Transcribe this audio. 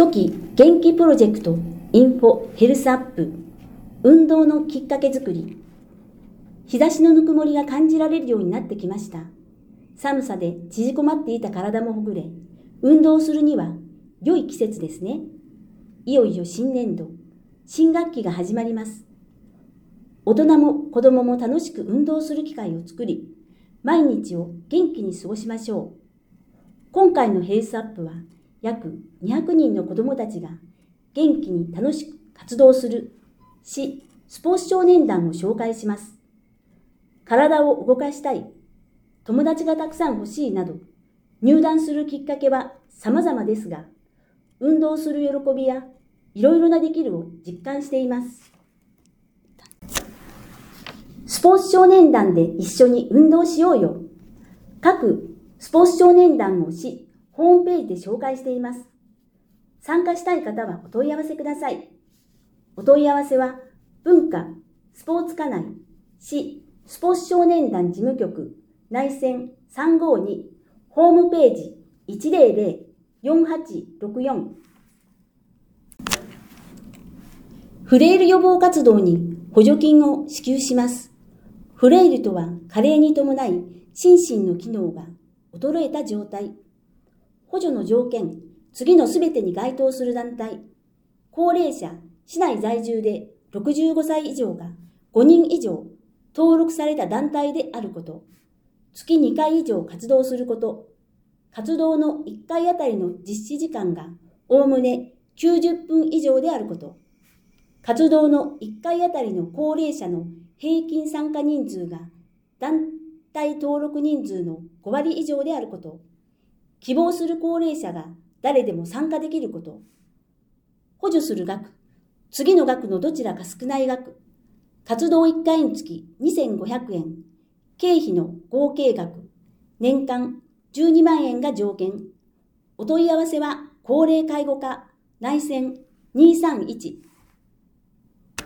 トキ元気プロジェクトインフォヘルスアップ運動のきっかけづくり。日差しのぬくもりが感じられるようになってきました。寒さで縮こまっていた体もほぐれ、運動するには良い季節ですね。いよいよ新年度、新学期が始まります。大人も子供も楽しく運動する機会を作り、毎日を元気に過ごしましょう。今回のヘルスアップは、約200人の子どもたちが元気に楽しく活動する市スポーツ少年団を紹介します。体を動かしたい、友達がたくさん欲しいなど、入団するきっかけは様々ですが、運動する喜びやいろいろなできるを実感しています。スポーツ少年団で一緒に運動しようよ。各スポーツ少年団を市ホームページで紹介しています。参加したい方はお問い合わせください。お問い合わせは、文化、スポーツ課内、市スポーツ少年団事務局、内線352、ホームページ100-4864。フレイル予防活動に補助金を支給します。フレイルとは加齢に伴い心身の機能が衰えた状態。補助の条件、次のすべてに該当する団体。高齢者、市内在住で65歳以上が5人以上登録された団体であること。月2回以上活動すること。活動の1回あたりの実施時間がおおむね90分以上であること。活動の1回あたりの高齢者の平均参加人数が団体登録人数の5割以上であること。希望する高齢者が誰でも参加できること。補助する額、次の額のどちらか少ない額。活動1回につき2500円。経費の合計額、年間12万円が上限。お問い合わせは高齢介護課内線231